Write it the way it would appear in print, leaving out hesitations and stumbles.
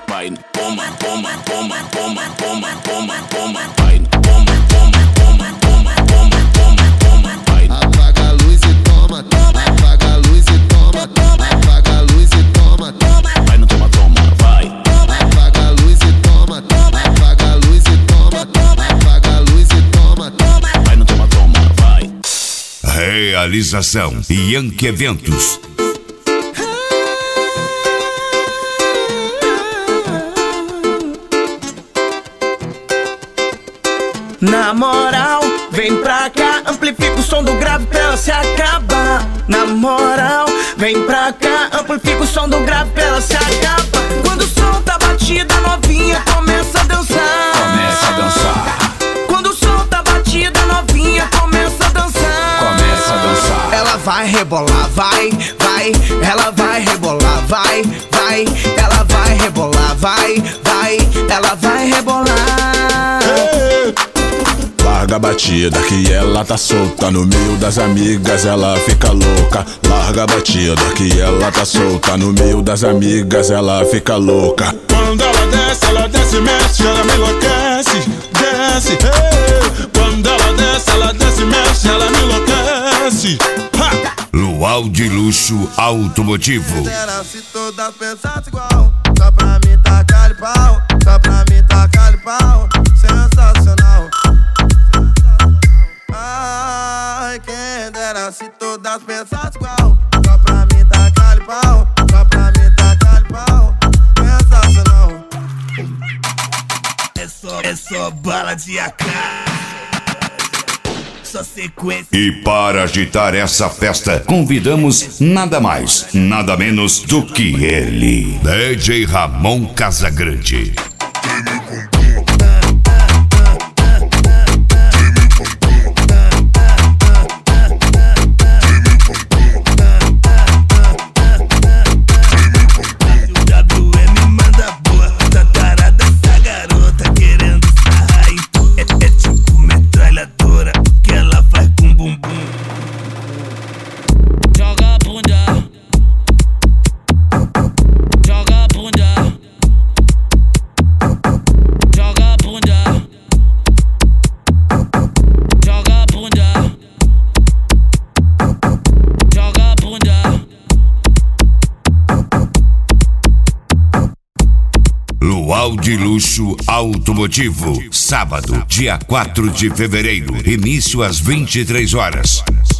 vai, toma, toma, toma, toma, toma, toma, toma, vai, toma, toma, toma, toma, toma, toma, toma, vai. Apaga a luz e toma, toma, apaga a luz e toma, toma, apaga a luz e toma, toma, vai no toma, toma, vai. Apaga a luz e toma, toma, apaga a luz e toma, toma, apaga a luz e toma, toma, vai no toma, toma, vai. Realização Yankee Eventos. Na moral, vem pra cá, amplifica o som do grave pra ela se acabar. Na moral, vem pra cá, amplifica o som do grave pra ela se acabar. Quando o som tá batida, novinha começa a dançar. Começa a dançar. Quando o som tá batida, novinha começa a dançar. Começa a dançar. Ela vai rebolar, vai, vai. Ela vai rebolar, vai, vai. Ela vai rebolar, vai, vai. Ela vai rebolar. Larga a batida que ela tá solta. No meio das amigas ela fica louca. Larga a batida que ela tá solta. No meio das amigas ela fica louca. Quando ela desce, mexe, ela me enlouquece. Desce, hey. Quando ela desce, mexe, ela me enlouquece. Ha! Luau de Luxo Automotivo. se todas pensassem igual, só pra mim tacar-lhe pau, só pra mim tacar-lhe pau, sensacional. Ai, quem dera se todas pensassem igual, só pra mim tacar-lhe pau, só pra mim tacar-lhe pau, sensacional. É só bala de AK, só sequência. E para agitar essa festa, convidamos nada mais, nada menos do que ele, DJ Ramon Casagrande. Luau de Luxo Automotivo, sábado, dia 4 de fevereiro, início às 23 horas.